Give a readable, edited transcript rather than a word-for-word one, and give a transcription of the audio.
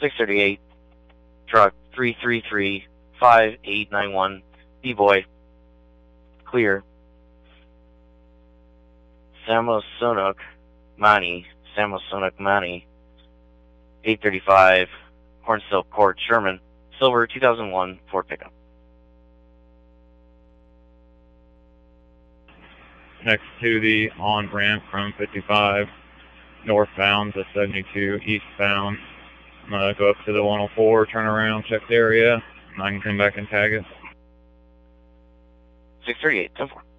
638, truck 333-5891, B-Boy, clear. Samosonok Mani, 835, Cornsilk Court, Sherman, silver 2001 Ford pickup. Next to the on-ramp from 55 northbound to 72 eastbound. I'm going to go up to the 104, turn around, check the area, and I can come back and tag it. 638, 10-4.